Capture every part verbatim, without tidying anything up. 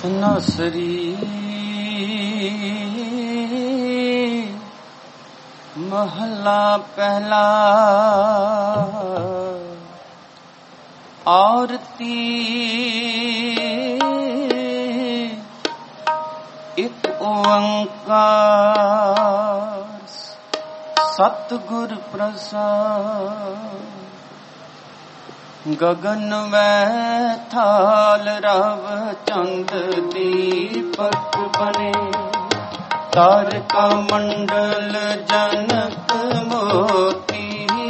नसरी महला पहला। आरती एक ओंकार सतगुर प्रसाद। गगन में थाल रव चंद दीपक बने। तारका मंडल जनक मोती।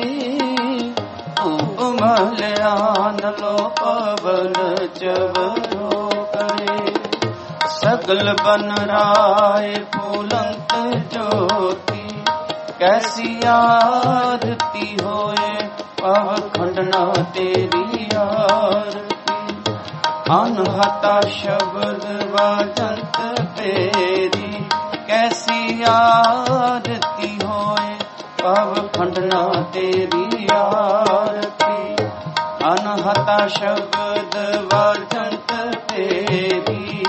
मल्यान लो पवन चवरो करे। सगल बन राय फूलंत ज्योति। कैसी आरती होए पव खंडना तेरी आरती। अनहता शब्द बाजंत तेरी। कैसी आरती होए पव खंडना तेरी आरती। अनहता शब्द बाजंत तेरी।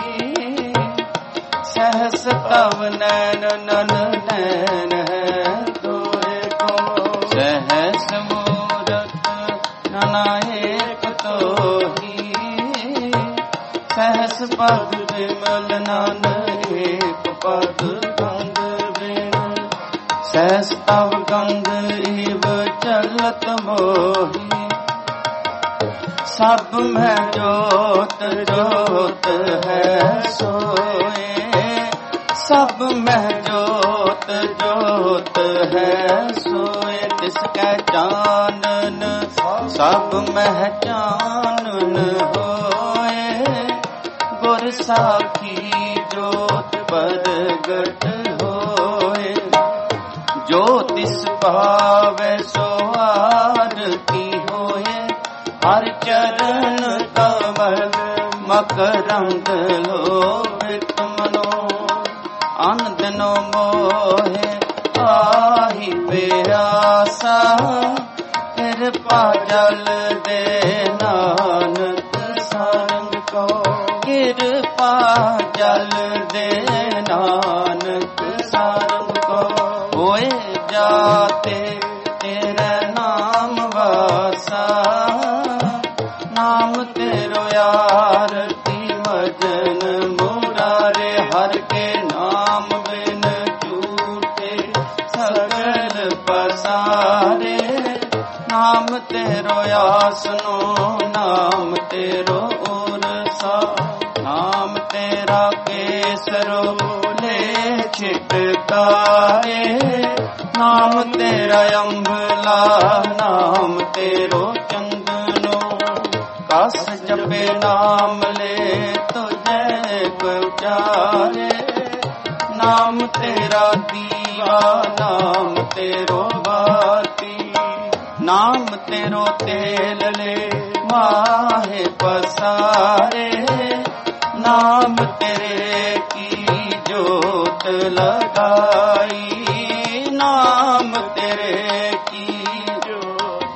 सहस तव नैन नन नैन है तोरे को। सहस नायक तो ही। सहस पद विमल नान एक पद गंध बिन। सहस तव गंध इव चलत मोही। सब में जोत जोत है सोए। सब में जोत जोत है सोए। तिसकै चानन सब महचानन होए। गुर साखी जोत प्रगट होए। जो तिस पावै सो आरती होए। हर चरण कमल मकरंद लोभित मनो। अन दिनो मोहे आहि प्यासा। कृपा जल दे नानक संग को। कृपा जल दे नानक संग को। होए जाते तेरे नाम वासा। नाम तेरो आरती भजन मुरारे। हर के नाम बिन झूठे सगल पसारे। नाम तेरो आसनो नाम तेरो उरसा। नाम तेरा केसरो ले छिटकाए। नाम तेरा अम्बला नाम तेरो चंदनो। कस जपे नाम ले तुझे उचारे। नाम तेरा दीवा नाम तेरो बाती। नाम तेरो तेल ले माहे पसारे। नाम तेरे की जोत लगाई। नाम तेरे की जोत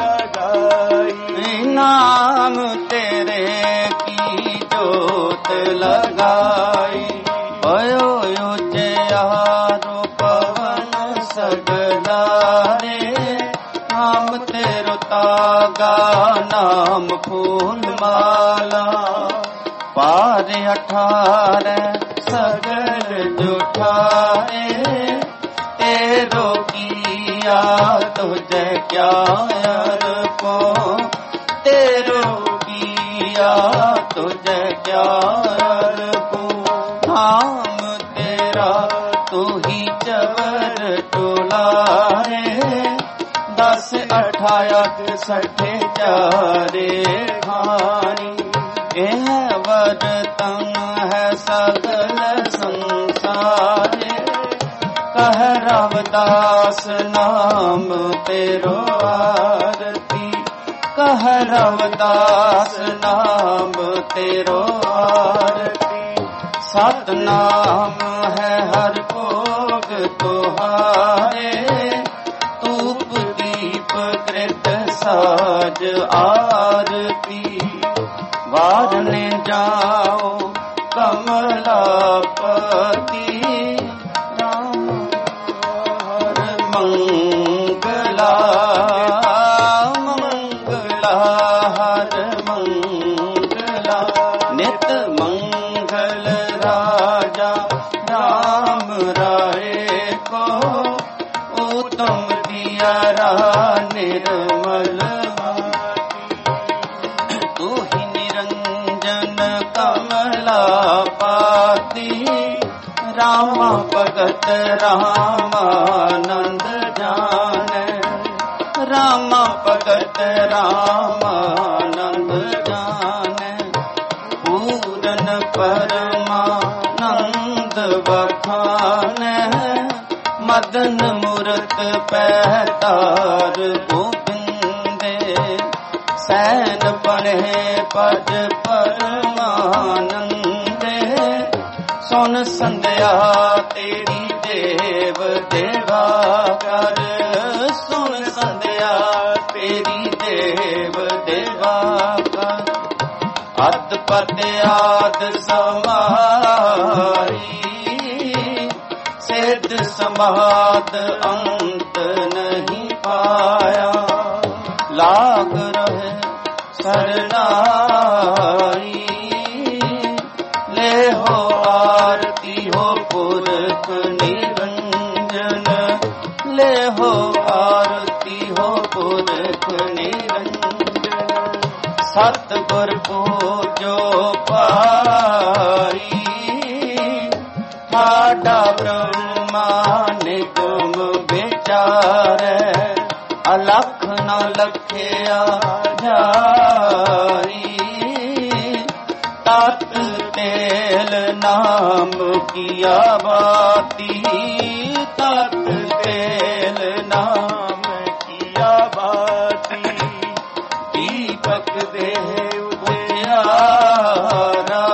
लगाई। नाम तेरे की जोत लगाई। ओयो यो जयारो पवन सगलारे। नाम तेरो तागा नाम फूल माला। पार अठारह सगल जुठाए। तेरो किया तुझे क्या अरपो। तेरो किया तुझे क्या अरपो। नाम तेरा तू ही चवर टोलारे। दस अठारह सठे चारे खानी। यह वरतन है सगल संसारे। कह रवदास नाम तेरो आरती। कह रवदास नाम तेरो आरती। सतनाम है हर भोग तुहारे। धूप दीप कृत साज आरती। वारने जाओ ਕਮਲਾਪਤੀ ਰਾਮ ਹਰ ਮੰਗਲਾ ਮੰਗਲਾ ਹਰ ਮੰਗਲਾ ਨਿਤ ਮੰਗਲ ਰਾਜਾ ਰਾਮ ਰਾਏ ਕੋ ਉਤਮ ਦਿਆ ਰਾ ਨਿਰਮਲ ਤੂ ਹੀ ਨਿਰੰਜਨ ਕਮਲਾਪਤੀ ਰਾਮਾ ਭਗਤ ਰਾਮਾਨੰਦ ਜਾਣੈ ਰਾਮਾ ਭਗਤ ਰਾਮਾਨੰਦ ਜਾਣੈ ਪੂਰਨ ਪਰਮਾਨੰਦ ਵਖਾਣੈ ਮਦਨ ਮੂਰਤ ਪਹਿਤਾਰ ਗੋਬਿੰਦੇ ਸੈਨ ਬਣੇ ਪਜ ਪਰਮਾਨੰਦੇ ਸੁਨ ਸੰਧਿਆ ਤੇਰੀ ਦੇਵ ਦੇਵਾ ਕਰ ਸੁਨ ਸੰਧਿਆ ਤੇਰੀ ਦੇਵ ਦੇਵਾ ਕਰ ਅਤ ਪਤ ਆਦ ਸਮਾਰੀ ਸਿੱਧ ਸਮਾਦ ਅੰਤ ਨਹੀਂ ਪਾਇਆ ਲਾਗ ਰਹੇ ਸਰਨਾਈ ਲੈ ਹੋ ਆਰਤੀ ਹੋ ਪੁਰਖ ਨਿਰੰਜਨ ਲੈ ਹੋ ਆਰਤੀ ਹੋ ਪੁਰਖ ਨਿਰੰਜਨ ਸਤਿਗੁਰ ਪੂਜੋ ਪਾਈ ਸਾਡਾ ਬ੍ਰਹਮਾ ਨਿਗਮ ਵਿਚਾਰੈ ਅਲਖ ਨ ਲਖਿਆ ਜਾਈ ਤਤ ਤੇਲ ਨਾਮ ਕੀਆ ਬਾਤੀ ਤਤ ਤੇਲ ਨਾਮ ਕੀਆ ਬਾਤੀ ਦੀਪਕ ਦੇਹ ਉਜਿਆਰਾ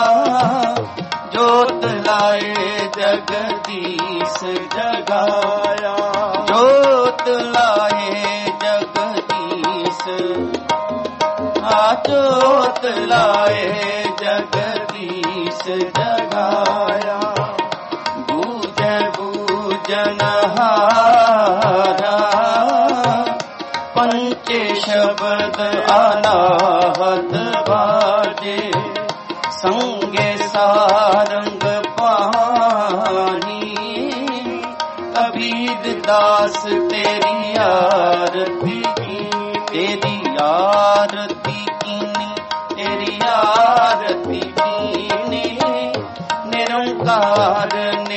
ਜੋਤ ਲਾਏ ਜਗਦੀਸ਼ ਜਗਾਇਆ ਜੋਤ ਲਾਏ ਜਗਦੀਸ਼ ਆ ਜੋਤ ਲਾਏ ਜਗਦੀਸ਼ ਜਗਾਇਆ ਬੂਝੈ ਬੂਝਨਹਾਰਾ ਪੰਚੇ ਸ਼ਬਦ ਅਨਾਹਤ ਬਾਜੇ ਸੰਗੇ ਸਾਰੰਗ ਪਾਣੀ ਕਬੀਰ ਦਾਸ ਤੇਰੀ ਆਰਤੀ ਤੇਰੀ ਆਰਤੀ ਕੀਨੀ ਤੇਰੀ ਆਰਤੀ ਕੀਨੀ ਨਿਰੰਕਾਰ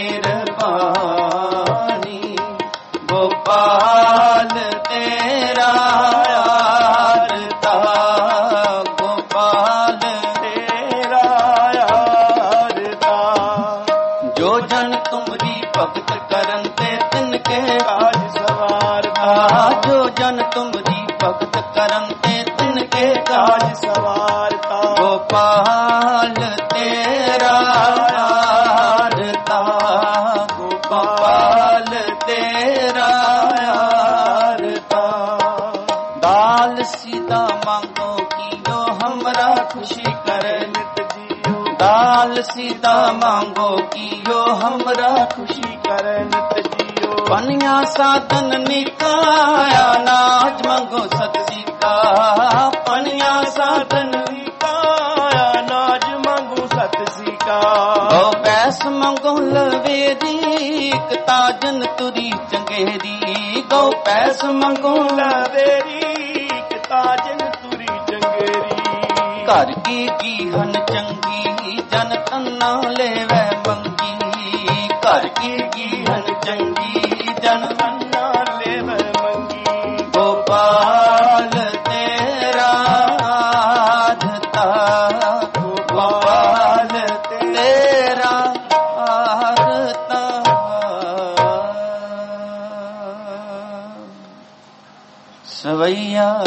ਨਿਰਵਾਣੀ ਗੋਪਾਲ ਤੇਰਾ ਆਰਤਾ ਗੋਪਾਲ ਤੇਰਾ ਆਰਤਾ ਜੋ ਜਨ ਤੁਮਰੀ ਭਗਤ ਕਰਨ ਤੇ ਤਿਨ ਕੇ ਕਾਜ ਸਵਾਰਤਾ ਜੋ ਜਨ ਤੁਮਰੀ ਭਗਤ ਕਰਨ ਤੇ ਤਿਨ ਕੇ ਕਾਜ ਸਵਾਰਤਾ ਗੋਪਾਲ ਤੇਰਾ ਆਰਤਾ ਗੋਪਾਲ ਤੇਰਾ ਆਰਤਾ ਦਾਲ ਸੀਦਾ ਮੰਗੋ ਕੀਓ ਹਮਰਾ ਖੁਸ਼ੀ करे नित जियो दाल सीधा मांगो कियो हमरा खुशी करे नित जियो पनिया साधन निकाया नाज मांगो सतसी का पनिया साधन निकाया नाज मांगो सतसी का गौ पैस मांगो लवेरी ताजन तुरी चंगेरी गौ पैस मांगो लवेरी ताजन तुरी चंगेरी घर की जीहन चंगी जन तन्ना लेवे मंगी घर की जीहन चंगी जन तन्ना लेवे मंगी गोपाल तेरा आधता गोपाल तेरा आधता सवैया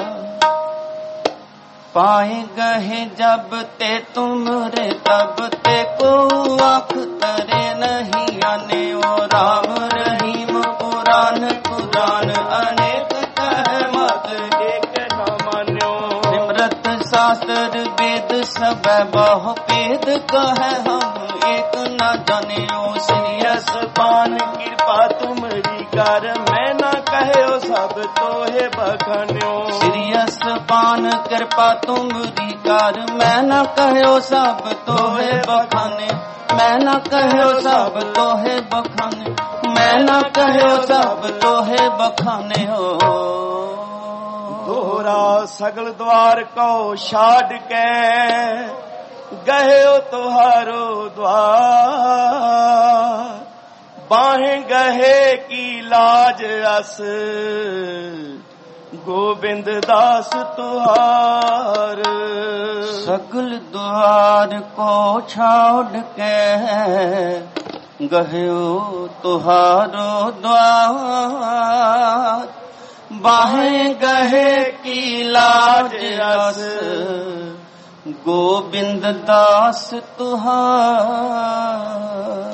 पाए गहे जब ते तुमरे तब ते को आँख तरे नहीं आने ओ राम रहीम पुराण पुराण अनेक कह मत एक न मान्यो सिमरत शास्त्र वेद सब बहु भेद कहे हम एक न जानियो। श्रीयस पान कृपा तुमरी कर मैं न कहयो सब तोहे बखान्यो। श्रीयस पान कृपा तुमरी कर मैं न कहयो सब तोहे बखाने। मैं न कहयो सब तोहे बखाने। मैं न कहयो सब तोहे बखाने हो। दोहरा सगल द्वार को छाड़ के गयो तुहारो द्वार। बाहें गहे की लाज अस गोविंद दास तुहार। सगल द्वार को छाड़ के गयो तुहारो द्वार। बाहें गहे की लाज अस गोविंद दास तुहार।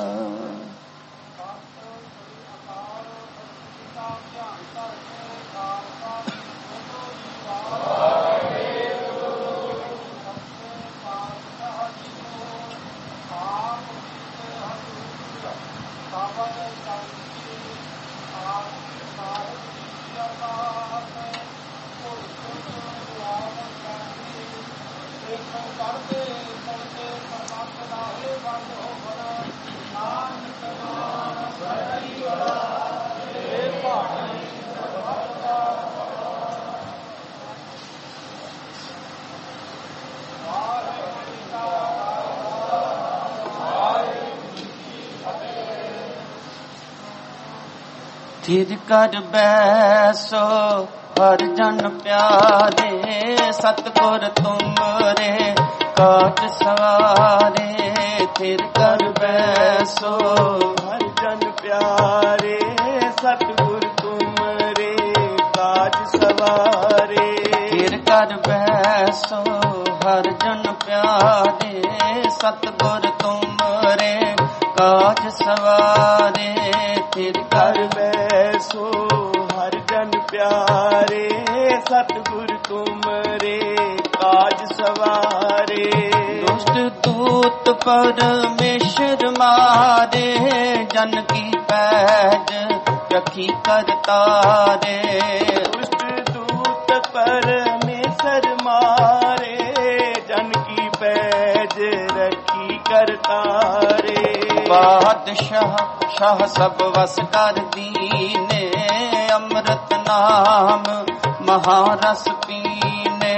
थिर कर बैसो हर जन प्यारे। सतगुर तुमरे काज सवारे। थिर कर बैसो हर जन प्यारे। सतगुर तुमरे काज सवारे। थिर कर बैसो हर जन प्यारे। सतगुर तुमरे काज सवारे। थिर कर बैसो हर जन प्यारे। सतगुर तुमरे काज सवारे। दुष्ट दूत परमेश्वर मारे। जन की पैज रखी करतारे। दुष्ट दूत परमेश्वर मारे। जन की पैज रखी करतारे। बादशाह शाह सब वस कर दीने। अमृत नाम महारस पीने।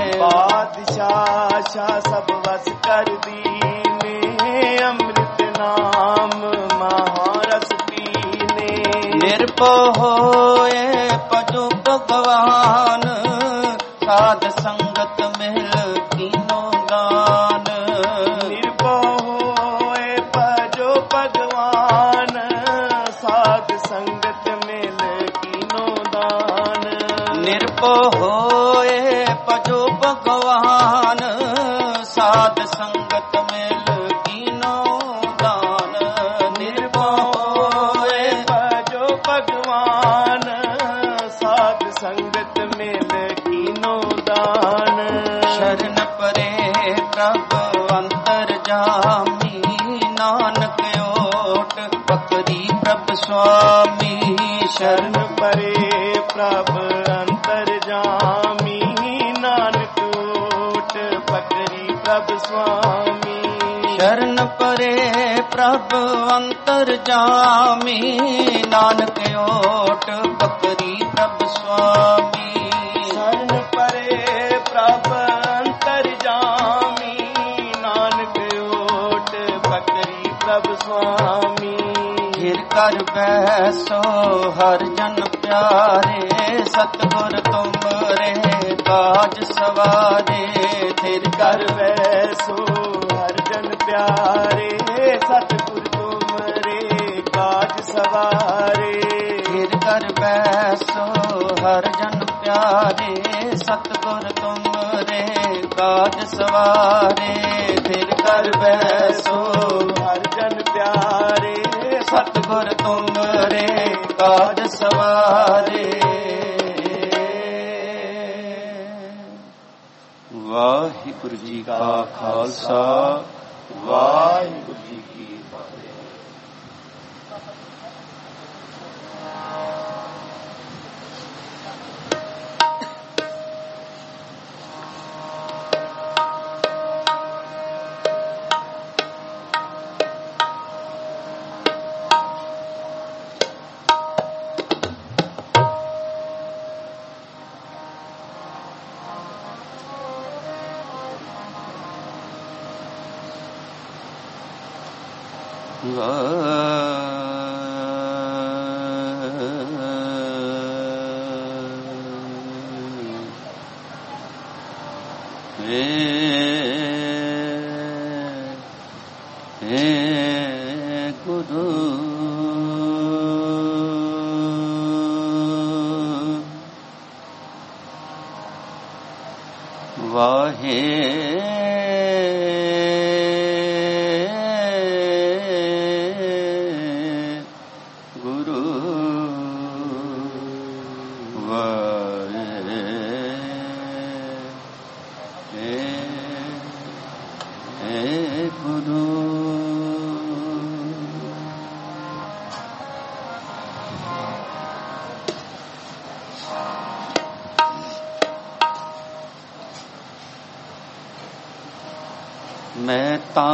बादशाह शाह सब वस कर दीने। अमृत नाम महारस पीने। निर्भय होए पजो भगवान। साध संगत मिल कीनो दान। निर्भय होए पजो भगवान। साध संगत मिल कीनो दान। निर्भय होए पजो भगवान। साध संगत मिल कीनो दान। निर्भय होए पजो भगवान। साध संगत मिल कीनो दान। शरण परे प्रभ अंतर जामी। नानक ओट पकड़ी प्रभ स्वामी। शरण परे प्रभ अंतर जामी। नानक ओट पकड़ी प्रभ स्वामी। शरण परे प्रभ अंतर जामी। नानक ओट पकड़ी प्रभ स्वामी। शरण परे प्रभ अंतर जामी। नानक ओट पकड़ी प्रभ स्वामी। घिर कर बैसो हर जन प्यारे। सतगुर तुमरे काज सवारे। थिर कर बैसो हर जन प्यारे। सतगुर तुमरे काज सवारे। थिर कर बैसो हर जन प्यारे। सतगुर तुमरे काज सवारे। थिर कर बैसो हर जन प्यारे। सतगुर तुमरे काज सवारे। वाहिगुरु वाहिगुरु जी का खालसा वाहिगुरु जी की फतेह। मैं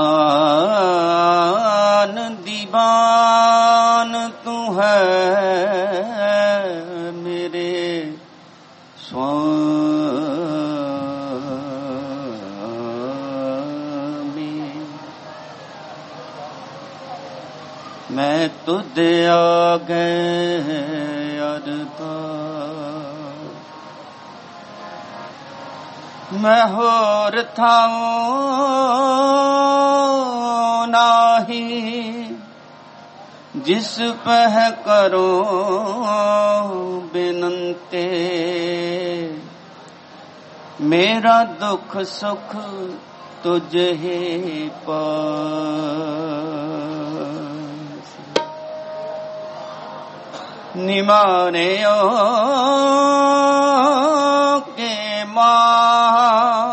तान दीवान तू है मेरे स्वामी, मैं तुझ आगे अरदास, मैं होर थाऊं नाही, जिस पह करो बिनते, मेरा दुख सुख तुझ ही पास। निमाने ओ के मां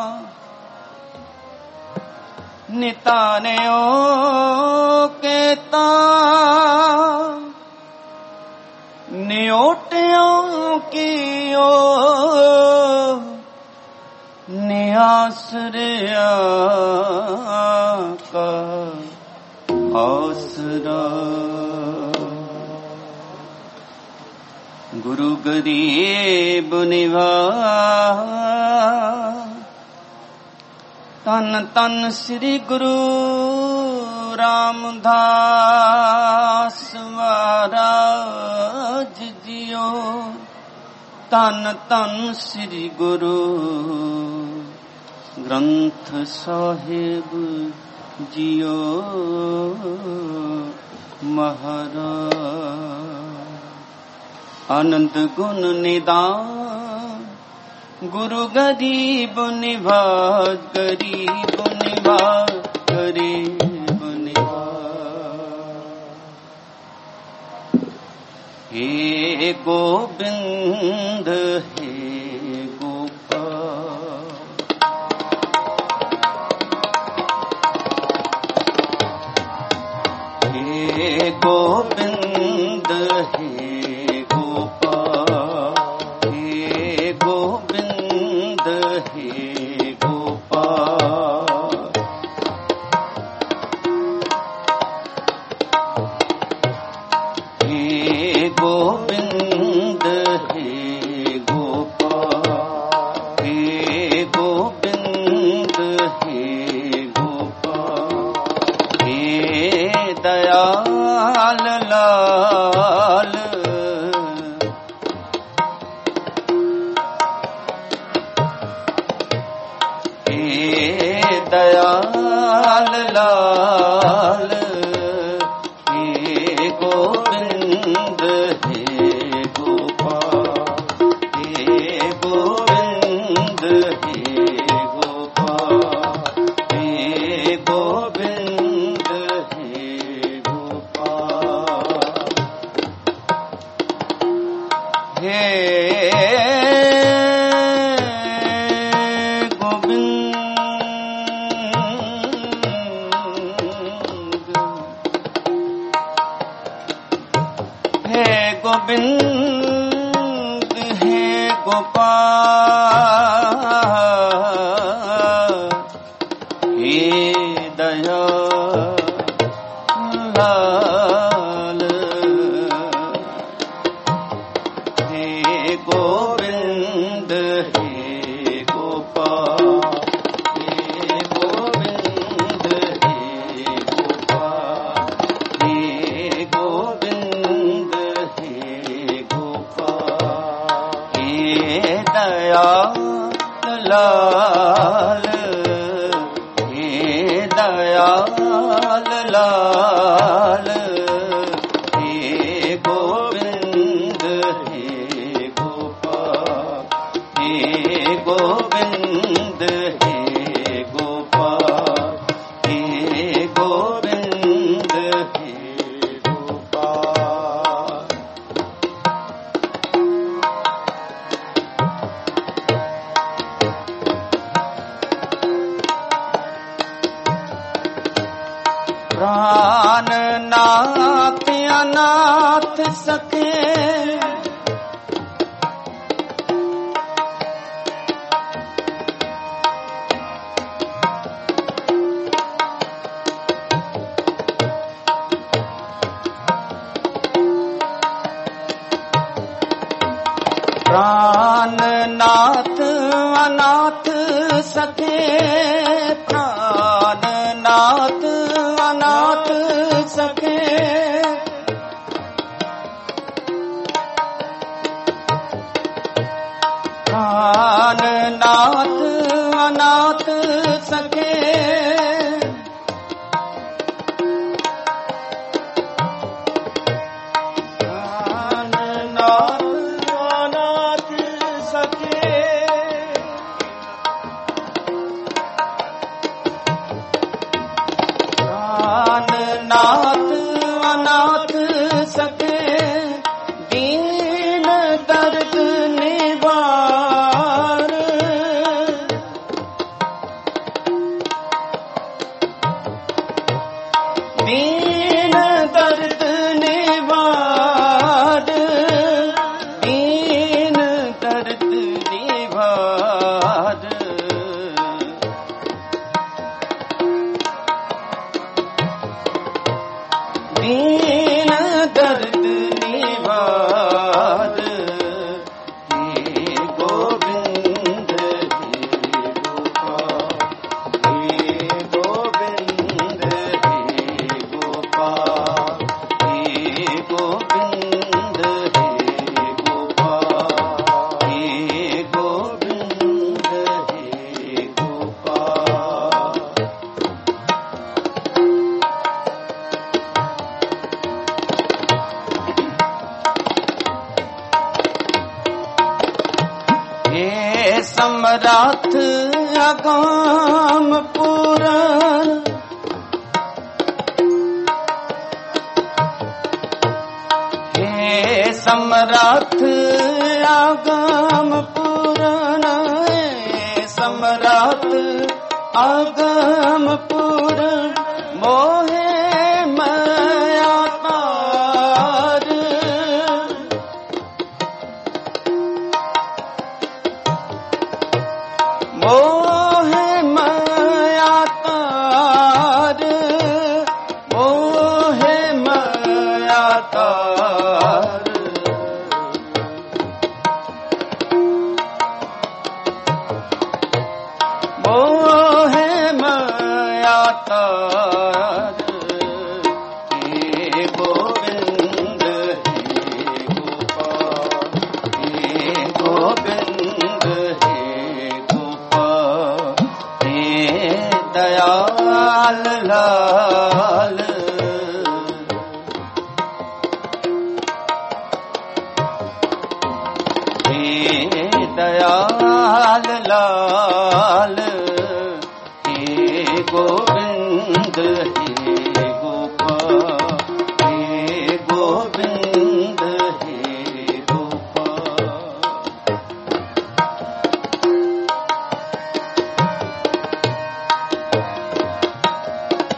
निताने ओ के तां, न्योटियों की ओ नियासरिया का आसरा। गुरु गरीब निवास, तन तन श्री गुरु रामदास महाराज जियो, तन तन श्री गुरु ग्रंथ साहिब जियो महाराज। आनंद गुण निदान गुरु गरीब निवास, गरीब निवास, गरीब निवास। हे गोविंद हे गोपाल, हे गोविंद हे गोविंद गोविंद हे गोपाल हे दयाल हे गोविंद हे गोपाल हे गोविंद हे गोपाल हे गोविंद हे गोपाल हे दयाल लाल हे दयाल लाल हे गोविंद हे गोपाल हे गोविंद हे गोपाल हे गोविंद हे गोपाल। प्राणनाथ अनाथ सखे प्राणनाथ अनाथ सखे प्राणनाथ अनाथ सखे प्राणनाथ अनाथ सखे प्राणनाथ अनाथ सखे प्राणनाथ अनाथ सखे दीन दर्द निवार दीन दर्द निवार दीन दर्द निवार दीन दर्द निवार हे गोविंद हे गोपाल हे गोविंद हे गोपाल हे गोविंद हे गोपाल हे गोविंद हे गोपाल। हे सम्राट अगम पुराण हे सम्राट अगम पुराण हे सम्राट अगम पुराण मोहे माया तार मोहे माया तार मोहे माया तार मोहे माया तार हे गोविंद हे गोपाल हे गोविंद हे गोपाल हे दयाल लाल हे दयाल लाल हे गोविंद हे गोपाल हे गोविंद हे गोपाल।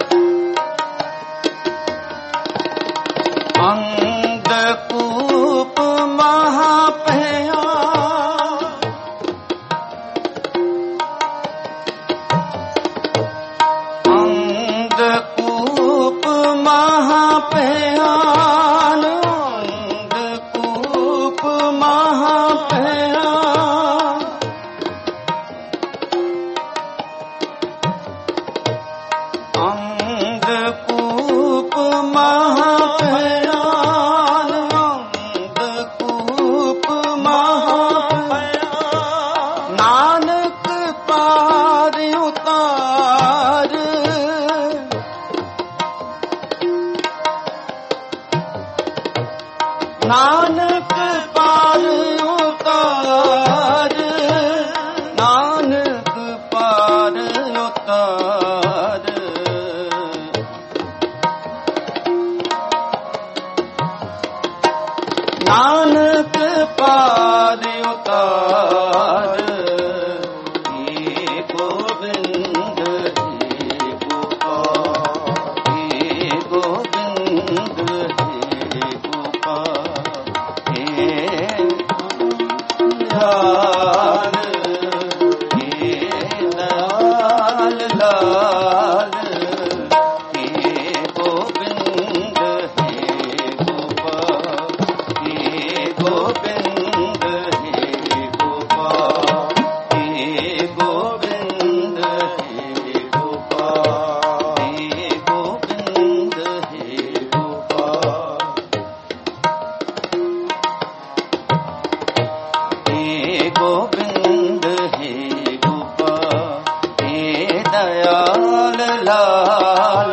अंधकूप ਮਹਾਭਿਆਨ, ਅੰਧਕੂਪ ਮਹਾਭਿਆਨ, ਨਾਨਕ ਪਾਰ ਉਤਾਰ, ਨਾਨਕ ਪਾਰ ਉਤਾਰ, ਨਾਨਕ ਪਾਰ ਉਤਾਰ। ਨਾਨਕ ਪਾਰ ਉਤਾਰ, ਏ ਗੋਬਿੰਦ ਏ ਗੋਪਾਲ, ਏ ਗੋਬਿੰਦ ਏ ਗੋਪਾਲ, ਏ ਲਾਲ, ਏ ਲਾਲ ਲਾਲ, ਏ ਗੋਬਿੰਦ ਏ ਗੋਪਾਲ, ਏ ਗੋਬਿੰਦ ਏ ਗੋਪਾਲ, ਏ ਗੋਬਿੰਦ ਏ ਗੋਪਾਲ, ਏ ਗੋਬਿੰਦ ਏ ਗੋਪਾਲ, ਏ ਗੋਬਿੰਦ ਏ ਗੋਪਾਲ, ਏ ਦਇਆਲ ਲਾਲ,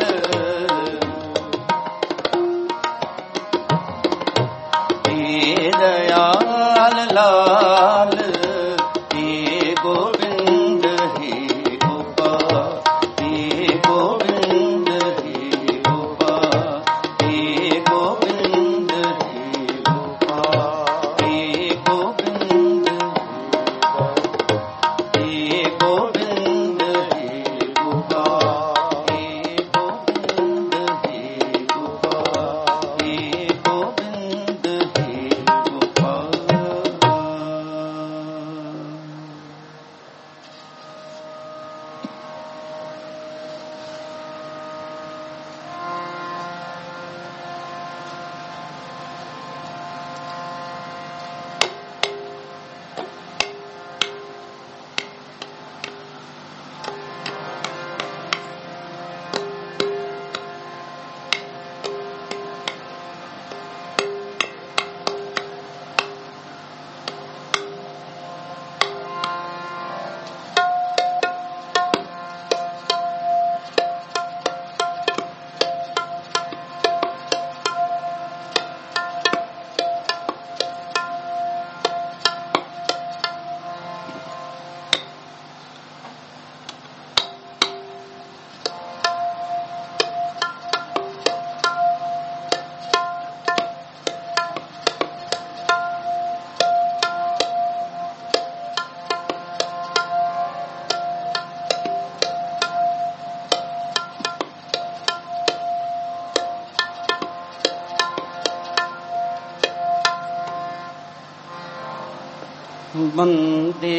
ਏ ਦਇਆਲ ਲਾਲ, ਏ ਗੋਬਿੰਦ ਏ ਗੋਪਾਲ, ਏ ਗੋਬਿੰਦ ਏ ਗੋਪਾਲ, ਏ ਗੋਬਿੰਦ ਏ ਗੋਪਾਲ, ਏ ਗੋਬਿੰਦ ਏ ਗੋਬਿੰਦ ਏ ਗੋਪਾਲ, ਏ ਗੋਬਿੰਦ ਏ ਗੋਪਾਲ, ਏ ਗੋਬਿੰਦ ਏ ਗੋਪਾਲ। ਬੰਦੇ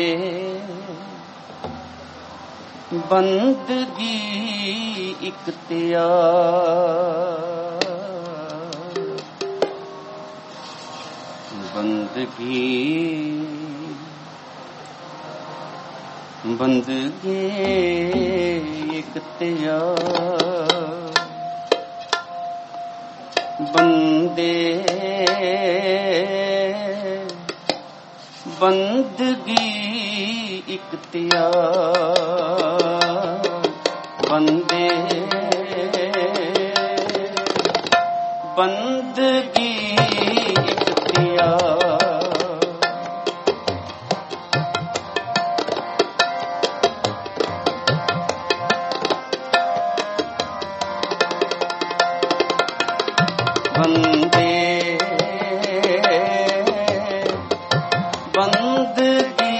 ਬੰਦਗੀ ਇਖਤਿਆਰ, ਬੰਦਗੀ ਬੰਦਗੀ ਇਖਤਿਆਰ, ਬੰਦੇ ਬੰਦਗੀ ਇਖਤਿਆਰ, ਬੰਦੇ ਬੰਦਗੀ ਇਖਤਿਆਰ, ਬੰਦੇ ਬੰਦਗੀ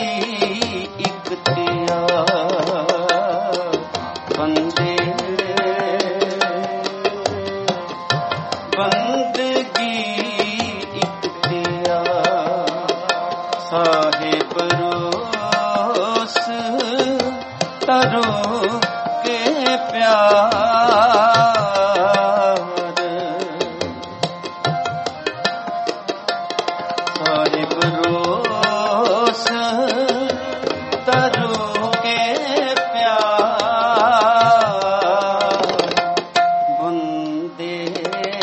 ਇਖਤਿਆਰ, ਬੰਦੇ ਬੰਦਗੀ ਇਖਤਿਆਰ, ਸਾਹਿਬ ਰੋਸ ਤਰੋ ਕੇ ਪਿਆਰ, ਸਾਹਿਬ ਰੋਸ ਤਰੋ ਕੇ ਪਿਆਰ, ਬੰਦੇ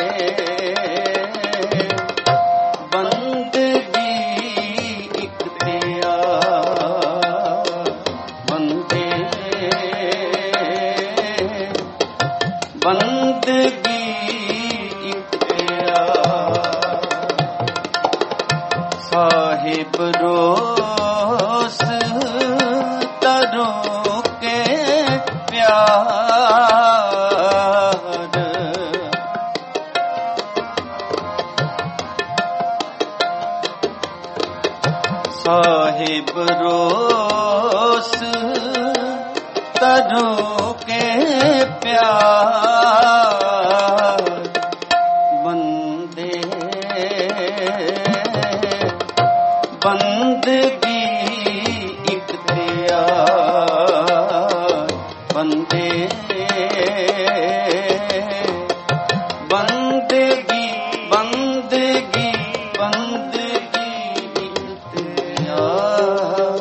बंदगी इख्तियार। साहिब रोस तरों के प्यार। साहिब रोस तरों के प्यार। बंदे बंदगी इख्तियार। बंदे बंदगी बंदगी बंदगी इख्तियार।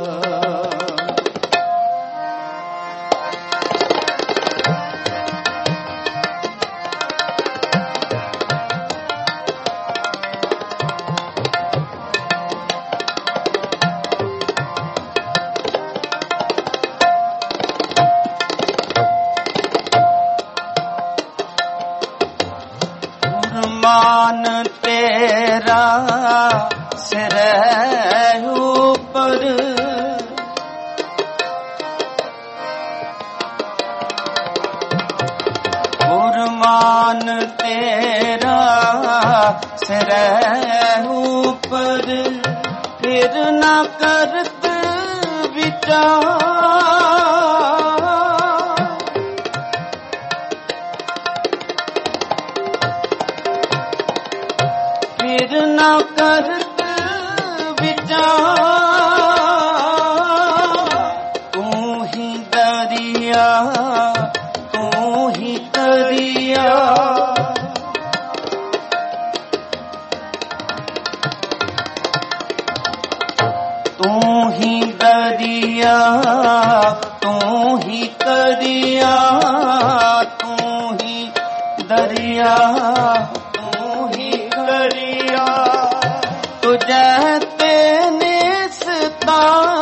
मान तेरा सिर ऊपर। कुर्बान तेरा सिर ऊपर। फिर न करत विचार। फिर न करत विचार। तू ही दरिया तू ही दरिया। तू ही दरिया तू ही दरिया। तू ही दरिया तुझे तेने सता।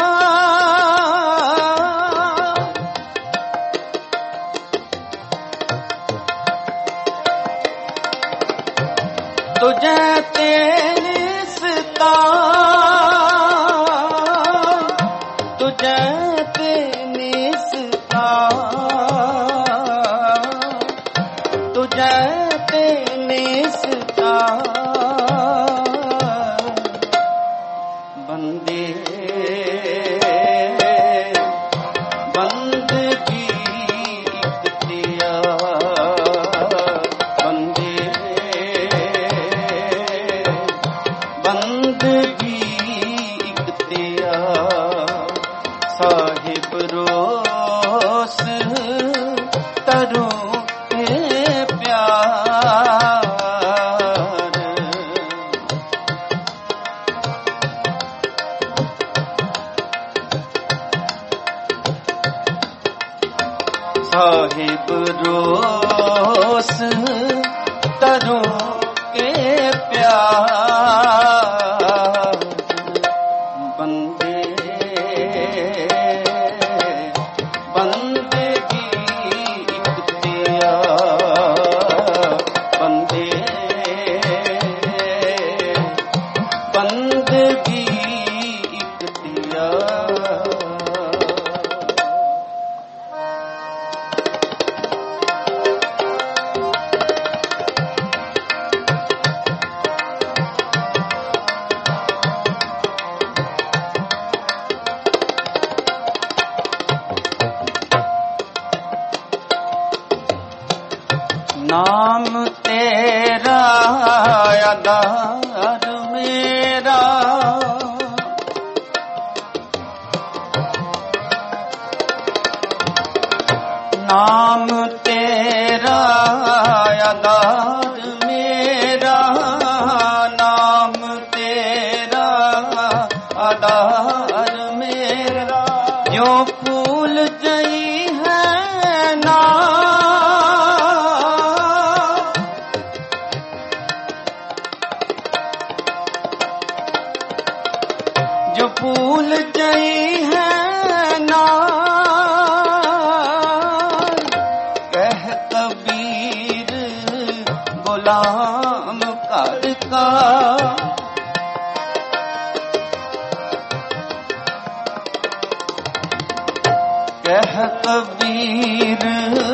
तुझे तेने सता। तुझे तेने सता। तुझे तेने सता। बंदे बंदगी इख्तियार। बंदे बंदगी इख्तियार। साहिब रोस तरों के प्यार। साहिब रोस तरों के प्यार। बंदे बंदगी इख्तियार। बंदे बंदगी इख्तियार। नाम तेरा आधार मेरा। नाम तेरा आधार मेरा। नाम तेरा आधार मेरा। जो फूल जई है ना। जो फूल जई है ना। कह कबीर गुलाम कर का कह कबीर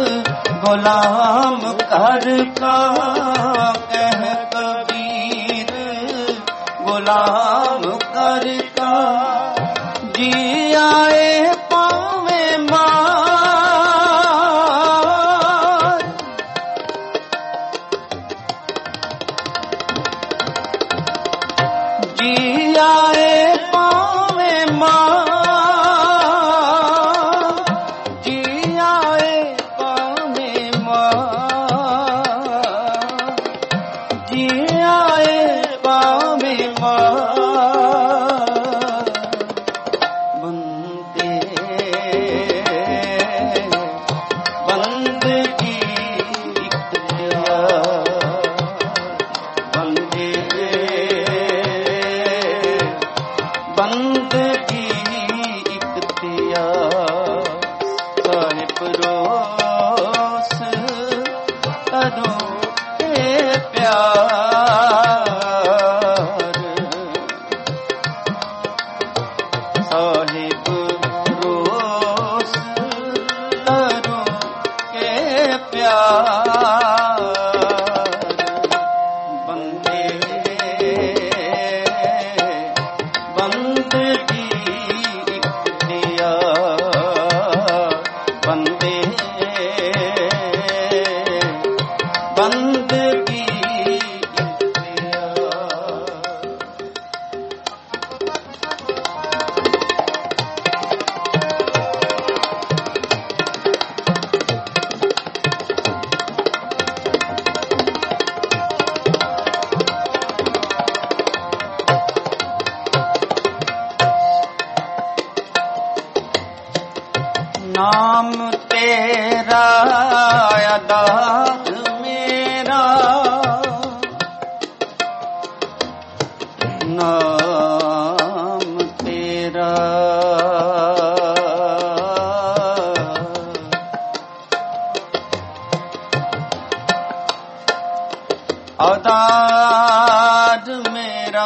गुलाम कर का कह कबीर गुलाम कर का जी आए पावे मार जी आए पावे मार जी आए पावे मार जी आए पावे मार नाम तेरा आदात मेरा नाम तेरा आदात मेरा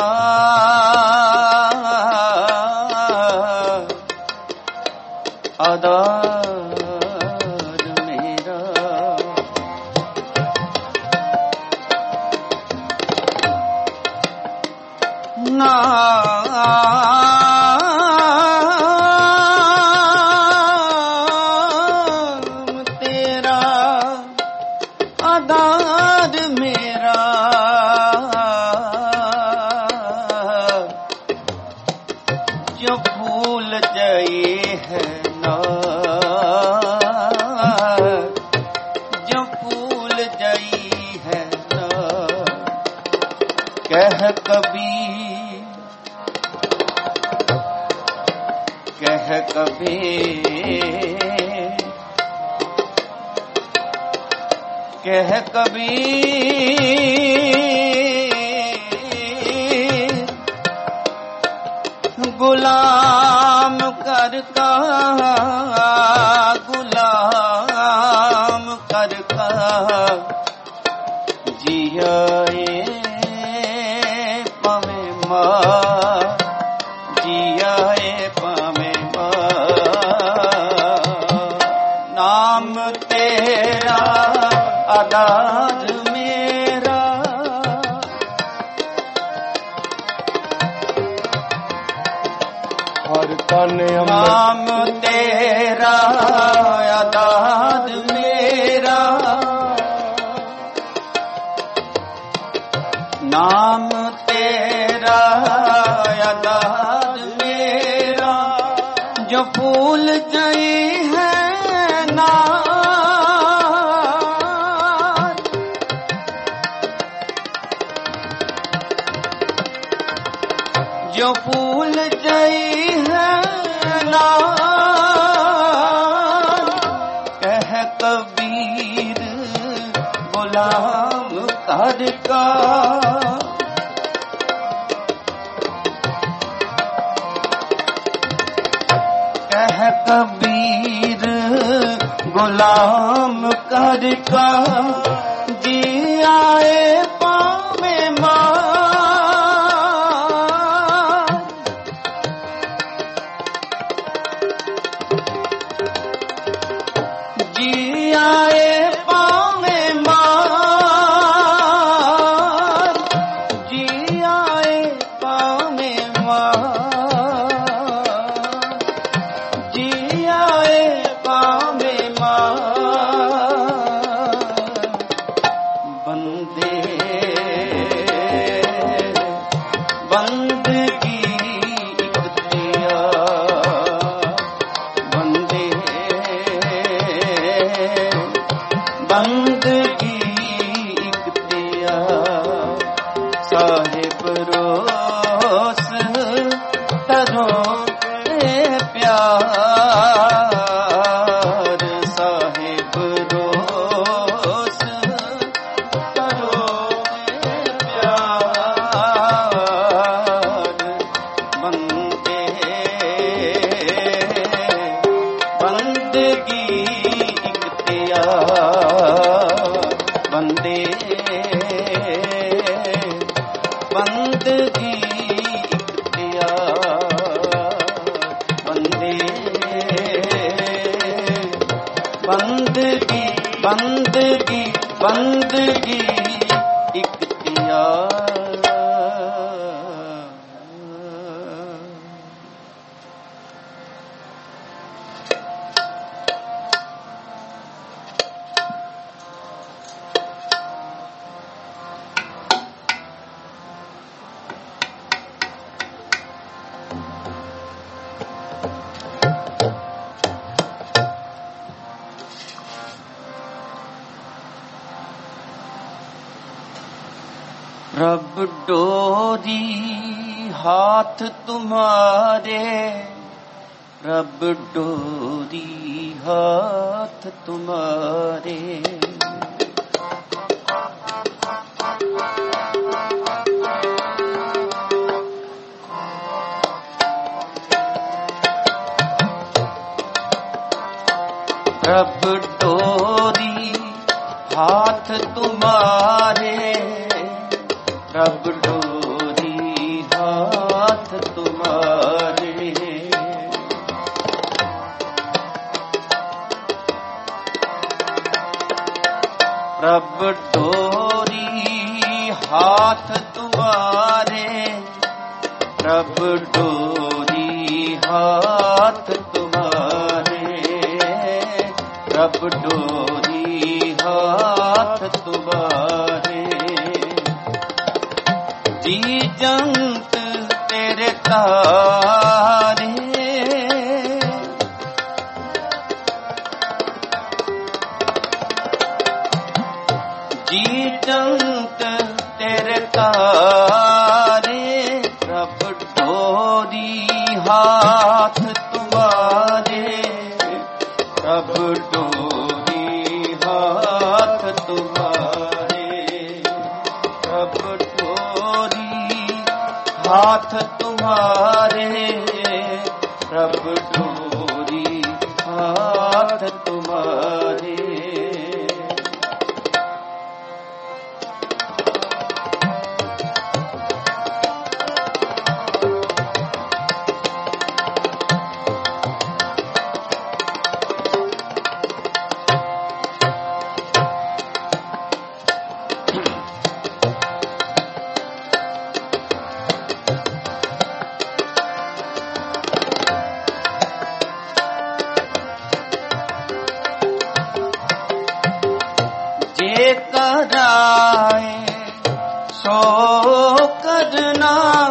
आदार मेरा नाम तेरा आदार मेरा जो भूल जाए है जो भूल जाई है ना कह कबीर कह कबीर कह कबीर गुलाम कर का गुलाम कर का जियाए पावे मां जियाए पावे मां नाम तेरा आदार मेरा हर तन नाम तेरा आदार मेरा नाम तेरा आदार मेरा जो भूल गई है ना जो भूल गई है ना कह कबीर गुलाम कर का कह कबीर गुलाम कर का जी आए पावे मार, जी आए पावे मार, जी आए पावे मार, जी आए पावे बंदे बंदगी इख्तियार, बंदे बंदगी इख्तियार, साहिब रोस तरो प्यार, साहिब रोस तरो प्यार, बंदे बंदगी इख्तियार, बंदे बंदगी बंदगी बंदगी बंदगी इख्तियार। रब डोरी हाथ तुम्हारे, रब डोरी हाथ तुम्हारे, रब डोरी हाथ तुम्हारे, रब डोरी हाथ तुम्हारे, रब डोरी हाथ तुम्हारे, रब डोरी हाथ तुम्हारे, रब डोरी हाथ तुम्हारे, जी जंत तेरे तारे, जी जंत तेरे तारे, रब डोरी हाथ तुम्हारे, रब डोरी हाथ तुम्हारे, रब हाथ तुम्हारे, रब डोरी हाथ तुम्हारे, कराए सो करना,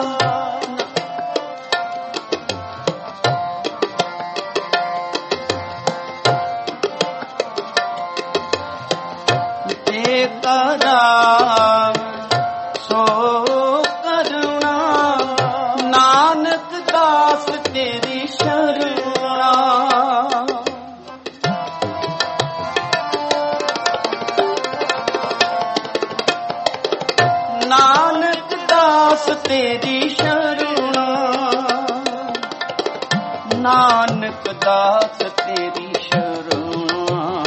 जे कराए सो करना, नानक दास तेरी शरणा, नानक दास तेरी शरणा, नानक दास तेरी शरणा,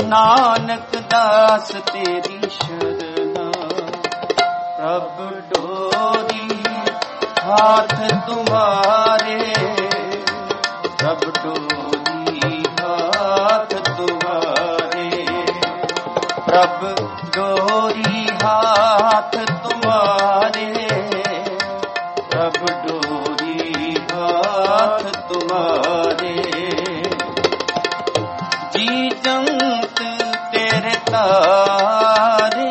नानक दास तेरी शरणा। प्रभ डोरी हाथ तुम्हारे, प्रभ डोरी हाथ तुम्हारे, प्रभ डोरी हाथ तुम्हारे, प्रभ डोरी हाथ तुम्हारे। जी जंत तेरे तारे,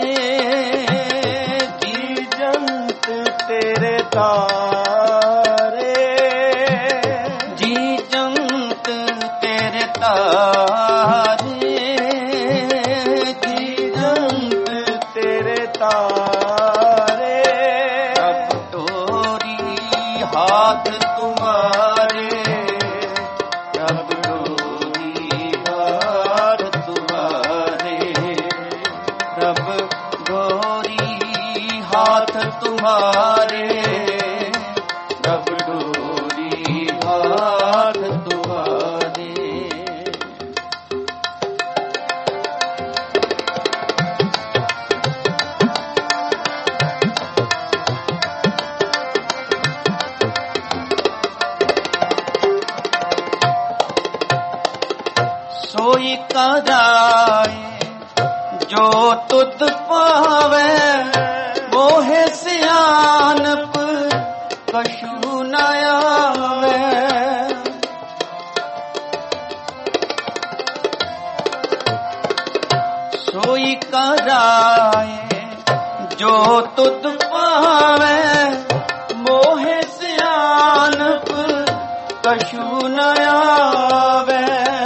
जी जंत तेरे तारे, जी जंत तेरे तारे, जी जंत तेरे तारे। प्रभ डोरी हाथ तुम्हारे, प्रभ डोरी हाथ तुम्हारे, प्रभ डोरी हाथ तुम्हारे, प्रभ डोरी हाथ तुम्हारे। सोई कराए जो तुध पावे, मोहे सियानप कछु न आवे। सोई कराए जो तुध पावे, मोहे सियानप कछु न आवे।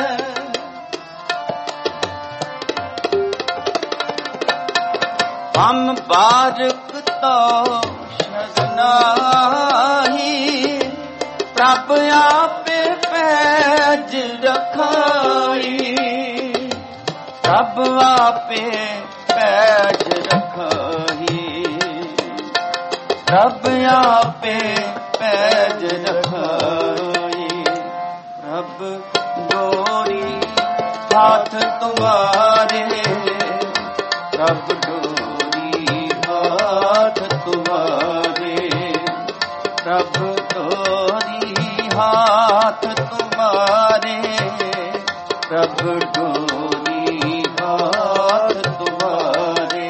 हम बारक तो शरनाही, प्रभ आपे पैज रखाई, प्रभ आपे पैज रखाई, प्रभ आपे पैज रखाई। प्रभ डोरी हाथ तुम्हारे, प्रभ डोरी हाथ तुम्हारे, प्रभ डोरी हाथ तुम्हारे, प्रभ डोरी हाथ तुम्हारे।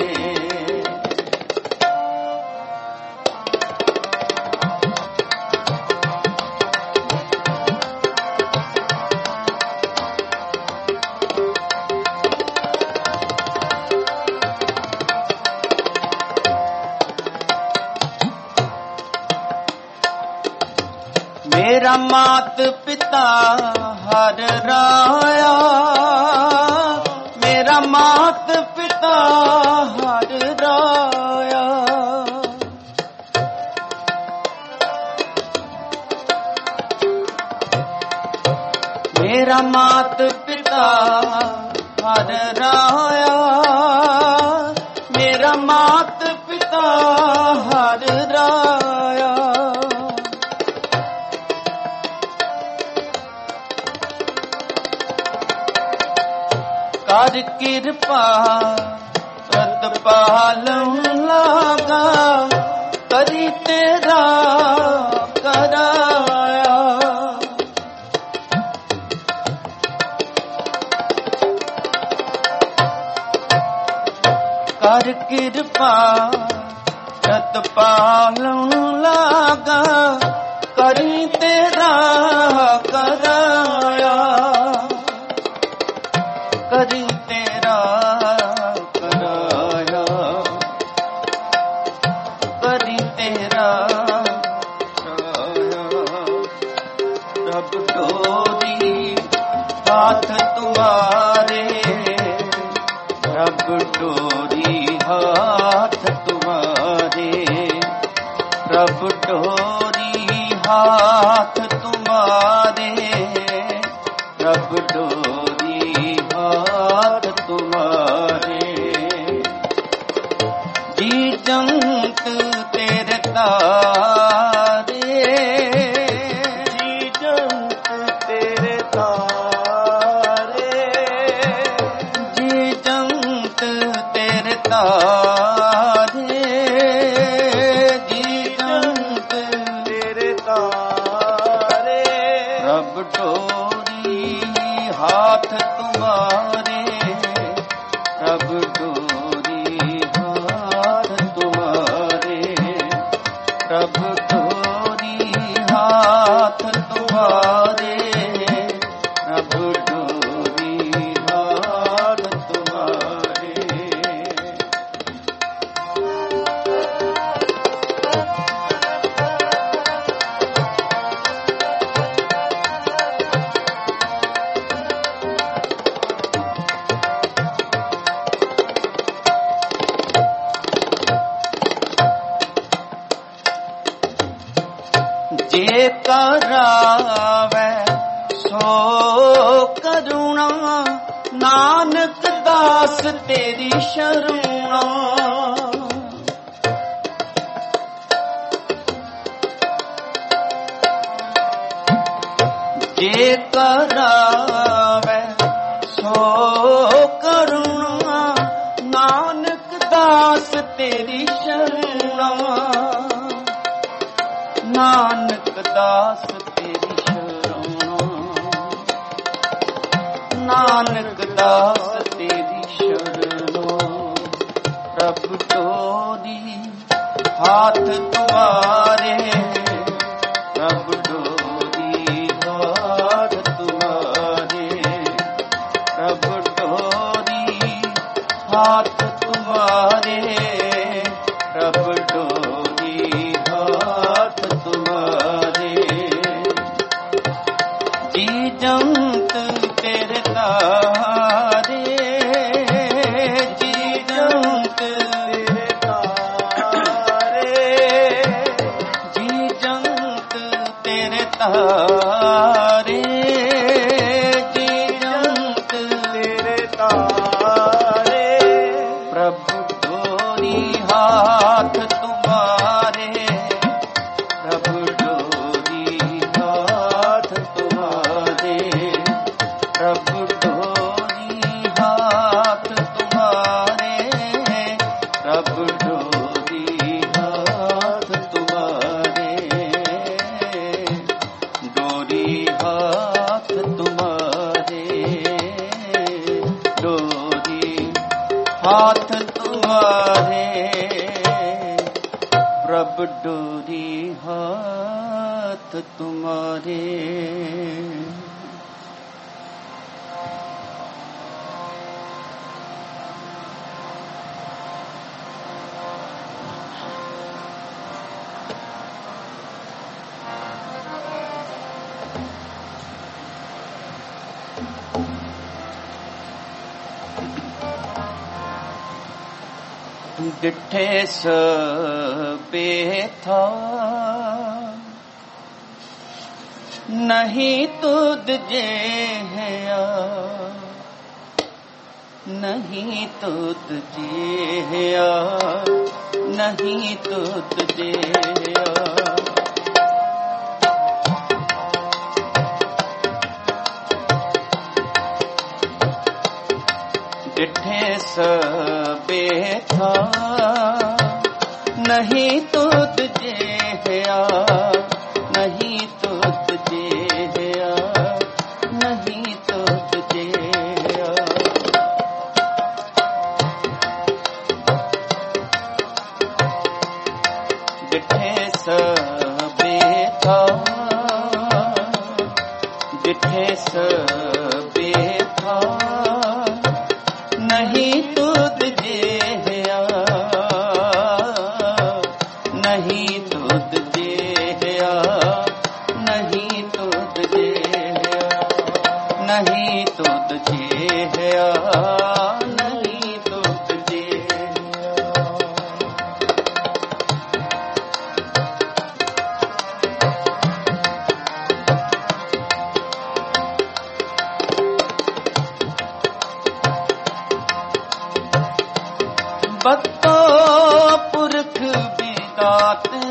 मेरा मात पिता हर राया, मेरा मात पिता हर राया। मेरा मात पिता हर राया, मेरा मात पिता हर राया। कर कृपा प्रतिपालन लागा, करी तेरा कराया। कर कृपा प्रतिपालन लागा, करी तेरा कराया। करी तेरा कराया, करी तेरा कराया। प्रभ डोरी हाथ तुम्हारे, प्रभ डोरी हाथ तुम्हारे, प्रभ डोरी हाथ तुम्हारे, प्रभ डोरी हाथ तुम्हारे। जी जंत तेरे तारे, जी जंत तेरे तारे, जी करावे सो करुणा, नानक दास तेरी शरणा। जे करावे सो करुणा, नानक दास तेरी शरणा। नानक दास तेरी शरणा, नानक दास तेरी शरणा। प्रभु डोरी हाथ तुम्हारे, प्रभु डोरी हाथ तुम्हारे, प्रभु डोरी हाथ तुम्हारे, प्रभु डोरी हाथ तुम्हारे। जी जंत तेरे तारे, जी जंत तेरे तारे, जी जंत तेरे तारे, जी जंत तेरे तारे। प्रभु डोरी हाथ तुम्हारे, प्रभु डोरी हाथ तुम्हारे, प्रभु डोरी हाथ तुम्हारे, प्रभु डोरी हाथ तुम्हारे। डोरी हाथ तुम्हारे, डोरी हाथ तुम्हारे, प्रभु डोरी हाथ तुम्हारे। डिठे सबे था नहीं तुद जे है, नहीं तुद जे है, नहीं तुद जे है। डिठे सबे था नहीं तुद जे है, नहीं तुद जे है, नहीं तुद जे है। डिठे सबे था, डिठे सबे था नहीं तुद जे है, नहीं तुद जे है, नहीं तुद जे है, नहीं तुद जे है, नहीं तुद जे बतो पुरख बिदाते,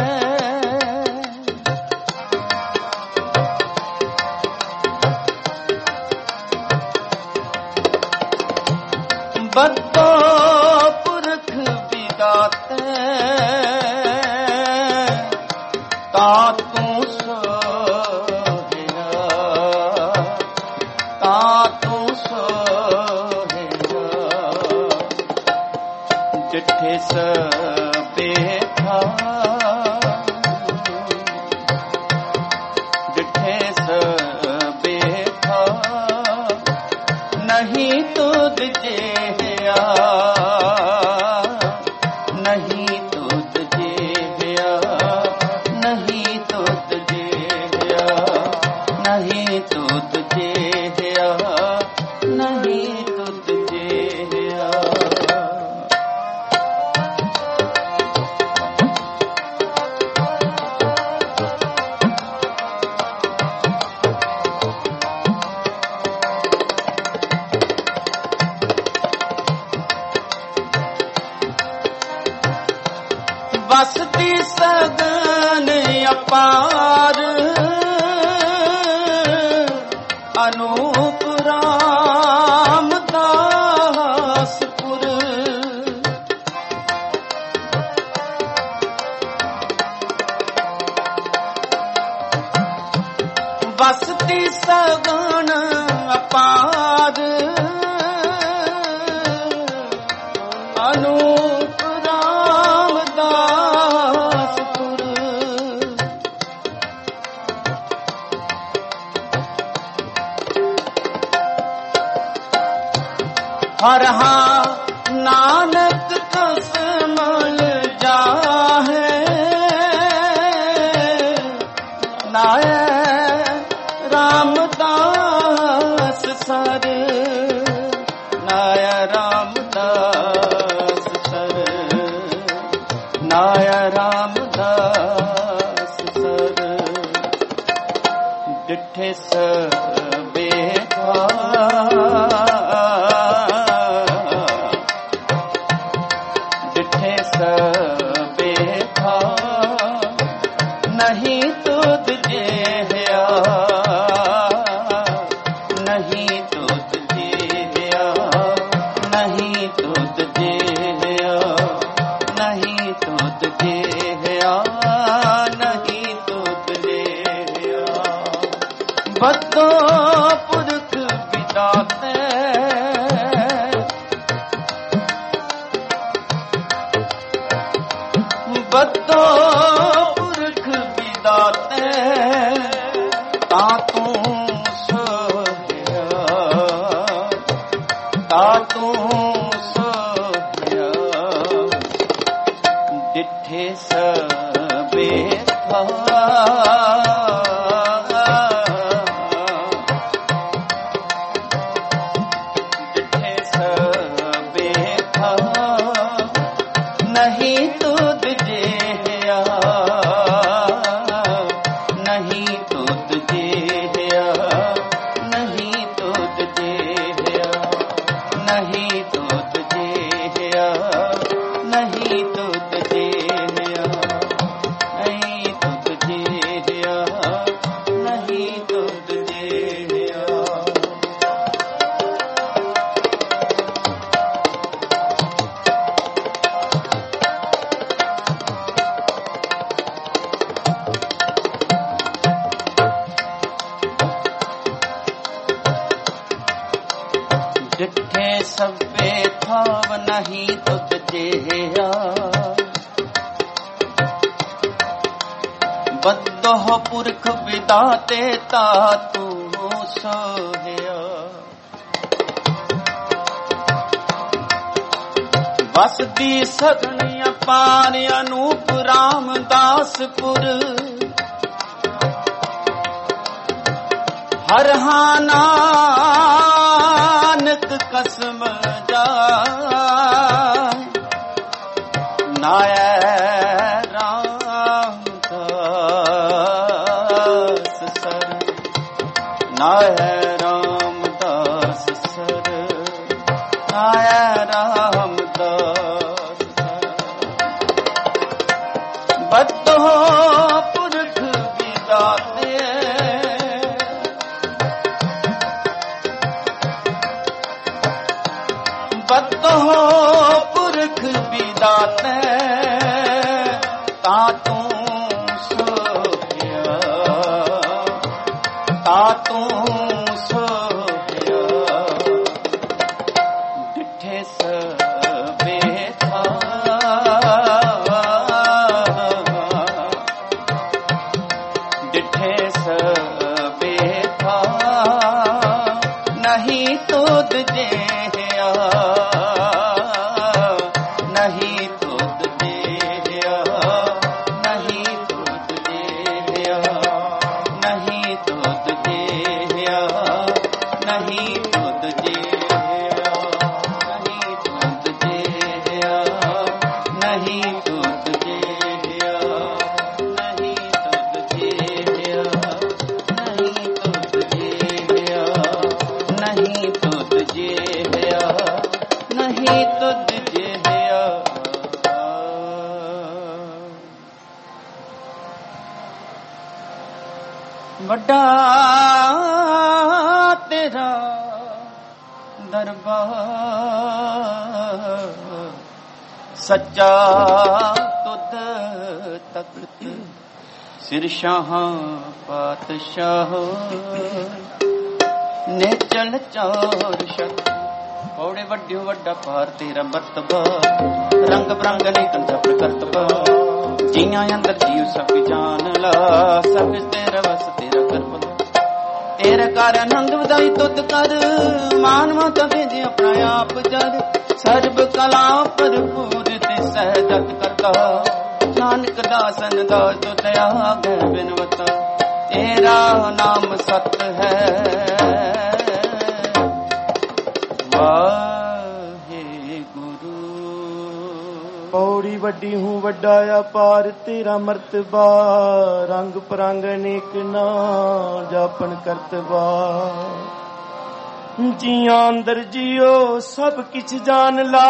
बतो पुरख बिदाते, ता तू सोहेरा, ता तू सोहेरा। डिठे सबे था, डिठे सबे था नहीं तुद जे है, नहीं तुद जे है, नहीं तुद जे है, नहीं तुद जे है, नहीं तुद जे है। ਵਸਦੀ ਸਗਨ ਅਪਾਰ ਅਨੂਪ ਰਾਮਦਾਸਪੁਰ ਵਸਦੀ ਸਗਨ ਅਪਾਰ ਅਨੂਪ ਰਾਮਦਾਸਪੁਰ ਹਰ ਹਾਂ ਨਾਨਕ ਕਸਮਲ ਜਾਹੇ ਨਾਏ ਰਾਮਦਾਸ ਸਰ ਨਾਇਆ ਰਾਮਦਾਸ ਸਰ ਨਾਇਆ ਰਾਮਦਾਸ ਸਰ ਡਿਠੇ ਸਬੇ ਡਿਠੇ ਸਬੇ ਨਹੀਂ ਤੁਧ ਜਿਹਾ ਨਹੀਂ ਤੁਧ ਜਿਹਾ ਨਹੀਂ ਤੁਧ ਜਿਹਾ ਨਹੀਂ ਤੁਧ ਜਿਹਾ ਨਹੀਂ ਤੁਧ ਜਿਹਾ ਬੱਦੋ ਪੁਰਖ ਵਿਦਾਤੇ ਬੱਦੋ ਪੁਰਖ ਵਿਦਾਤੇ ਤਾਂ ਤੂੰ ਸੋਹਿਆ ਤਾਂ ਤੂੰ ਸੋਹਿਆ ਡਿਠੇ ਸਬੇ ਡਿਠੇ ਸਬੇ ਨਹੀਂ ਤੁਧ ਜਿਹਾ ਨਹੀਂ ਤੁਧ ਜਿਹਾ ਨਹੀਂ ਤੁਧ ਜਿਹਾ ਨਹੀਂ ਤੁਧ ਜਿਹਾ ਨਹੀਂ ਤੁਧ ਜਿਹਾ ਨਹੀਂ ਤੁਧ ਜਿਹਾ ਨਹੀਂ ਤੁਧ ਜਿਹਾ ਡਿਠੇ ਸਭੇ ਥਾਵ ਨਹੀਂ ਤੁਧ ਜਿਹਾ ਬੱਦੋਹ ਪੁਰਖ ਵਿਦਾਤੇ ਤਾ ਤੂੰ ਸੋਹਿਆ ਵਸਦੀ ਸਗਨ ਅਪਾਰ ਅਨੂਪ ਰਾਮਦਾਸਪੁਰ ਹਰ ਹਾਂ ਨਾਨਕ ਕਸਮ ਜਾਏ ਨਾਏ ਰਾਮਦਾਸ ਸਰ ਨਾਏ ਰਾਮਦਾਸ ਸਰ ਨਾਏ ਰਾਮਦਾਸ ਸਰ ਬੱਦੋ ਪੁਰਖ ਵਿਦਾਤੇ ਬੱਦੋ ਪੁਰਖ ਵਿਦਾਤੇ ਤਾਂ ਤੂੰ ਸੋਹਿਆ ਤਾਂ ਤੂੰ ਸੋਹਿਆ ਡਿਠੇ ਸਬੇ ਡਿਠੇ ਸਬੇ ਨਹੀਂ ਤੁਧ ਜਿਹਾ ਨਹੀਂ ਤੁਧ ਜਿਹਾ ਨਹੀਂ ਤੁਧ ਜਿਹਾ ਨਹੀਂ ਤੁਧ ਜਿਹਾ ਨਹੀਂ ਤੁਧ ਜਿਹਾ ਨਹੀਂ ਤੁਧ ਜਿਹਾ ਨਹੀਂ ਤੁਧ ਜਿਹਾ ਨਹੀਂ ਤੁਧ ਜਿਹਾ ਨਹੀਂ ਤੁਧ ਜਿਹਾ ਨਹੀਂ ਤੁਧ ਜਿਹਾ ਨਹੀਂ ਤੁਧ ਜਿਹਾ ਵੱਡਾ ਤੇਰਾ ਦਰਬਾਰ, ਸੱਚਾ ਤੁਧ ਤਖਤ, ਸਿਰ ਸ਼ਾਹਾਂ ਪਾਤਸ਼ਾਹ, ਨੇਚਲ ਚਾਰ ਸ਼ਕ। ਔੜੇ ਵੱਡਿਓ ਵੱਡਾ ਭਾਰ ਤੇਰਾ ਬਰਤਬਾ, ਰੰਗ ਬਰੰਗ ਨੇ ਕੰਜਪ ਕਰਤਬਾ, ਜੀਆਂ ਅੰਦਰ ਜੀਉ ਸਭ ਜਾਨ ਲਾ, ਸਭ ਤੇਰਾ ਵਸ ਤੇਰਾ ਕਰਮ। ਤੇਰਾ ਕਰ ਆਨੰਦ ਵਧਾਈ ਤੁਧ ਕਰ, ਮਾਨਵਾ ਤਵੇ ਜੀ ਆਪਣਾ ਆਪ ਜਦ, ਸਰਬ ਕਲਾ ਭਰਪੂਰ ਤੇ ਸਹਿਜਤ ਕਰਤਾ, ਨਾਨਕ ਦਾਸਨ ਦਾਸ ਜੋ ਦਇਆ ਗੈ ਬਿਨਵਤਾ, ਤੇਰਾ ਨਾਮ ਸਤ ਹੈ ਵਾਹਿਗੁਰੂ। ਪੌੜੀ ਵੱਡੀ ਹੂੰ ਵੱਡਾ ਅਪਾਰ, ਤੇਰਾ ਮਰਤਬਾ ਰੰਗ ਪਰੰਗ ਅਨੇਕ ਨਾ ਜਾਪਨ ਕਰਤਬਾ, ਜੀਆਂ ਅੰਦਰ ਜੀਓ ਸਭ ਕਿਛ ਜਾਣ ਲਾ,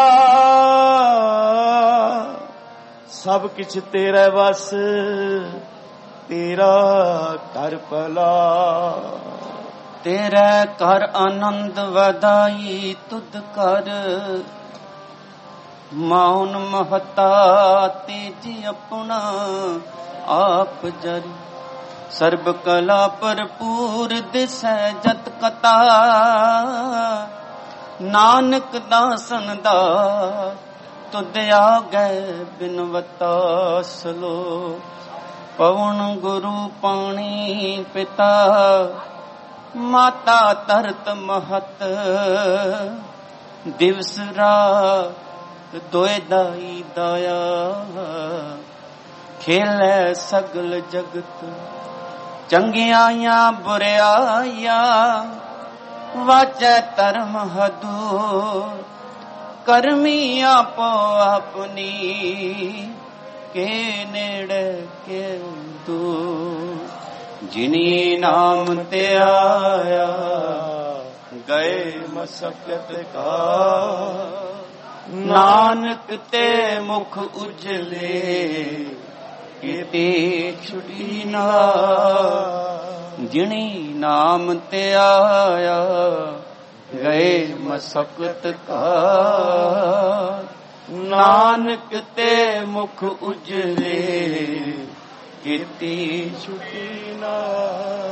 ਸਭ ਕਿਛ ਤੇਰਾ ਵਸ ਤੇਰਾ ਕਰ ਭਲਾ, ਤੇਰਾ ਕਰ ਆਨੰਦ ਵਧਾਈ ਤੁਧ ਕਰ, ਮੌਨ ਮਹਤਾ ਤੇਜੀ ਆਪਣਾ ਆਪ ਜਰੀ, ਸਰਬ ਕਲਾ ਭਰਪੂਰ ਦਿਸੈ ਜਤ ਕਤਾ, ਨਾਨਕ ਦਾਸਨ ਦਾ ਤੁਧ ਆਗੈ ਬਿਨਵਤਾ ਸਲੋ, ਪਵਨ ਗੁਰੂ ਪਾਣੀ ਪਿਤਾ, ਮਾਤਾ ਧਰਤ ਮਹਤ, ਦਿਵਸ ਰਾਤ ਦੋਇ ਦਾਈ ਦਾਇਆ, ਖੇਲੈ ਸਗਲ ਜਗਤ, ਚੰਗਿਆਈਆਂ ਬੁਰਿਆਈਆਂ, ਵਾਚੈ ਧਰਮ ਹਦੂਰ, ਕਰਮੀ ਆਪੋ ਆਪਣੀ, ਕੇ ਨੇੜੇ ਕੇ ਦੂਰ, ਜਿਨੀ ਨਾਮ ਤੇ ਆਇਆ ਗਏ ਮਸਕਤ ਕਾ, ਨਾਨਕ ਤੇ ਮੁਖ ਉਜਲੇ ਕੀਤੇ ਛੁਟੀ ਨਾ, ਜਿਨੀ ਨਾਮ ਤੇ ਆਇਆ ਗਏ ਮਸਕਤ ਕਾ, ਨਾਨਕ ਤੇ ਮੁਖ ਉਜਲੇ ਕੀਤੀ ਛੁਟੀ ਨਾ।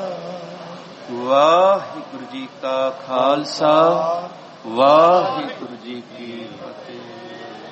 ਵਾਹਿਗੁਰੂ ਜੀ ਕਾ ਖਾਲਸਾ, ਵਾਹਿਗੁਰੂ